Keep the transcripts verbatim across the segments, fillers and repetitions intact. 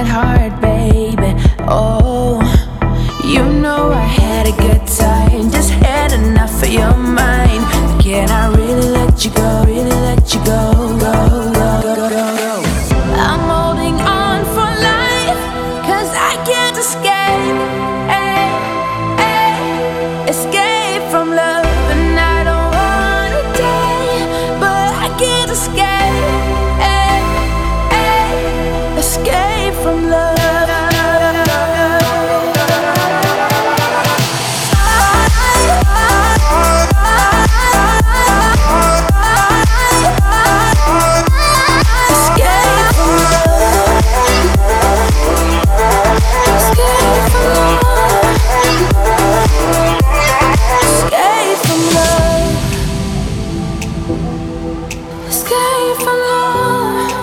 it hard, baby. Oh, you know I had a good time, just had enough of your mind. Can I really let you go, really let you go, go, go, go, go, go. I'm holding on for life, cause I can't escape, eh, eh, escape from love. And I don't wanna die, but I can't escape, eh, eh, escape from love. Escape from love.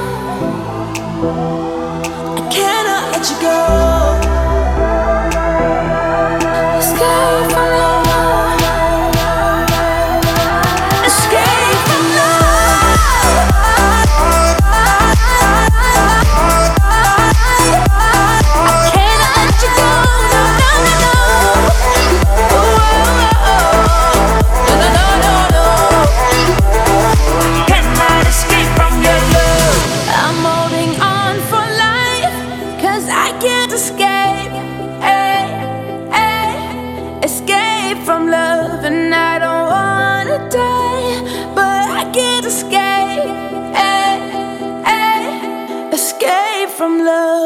I cannot let you go. Escape from love. Escape from love. I cannot let you go. No, no, no, no. Oh, oh, oh. No, no, no, no, no. Cannot escape from your love. I'm holding on for life, cause I can't escape, eh, eh, escape from love. And I don't wanna die, but I can't escape, eh, eh, escape from love.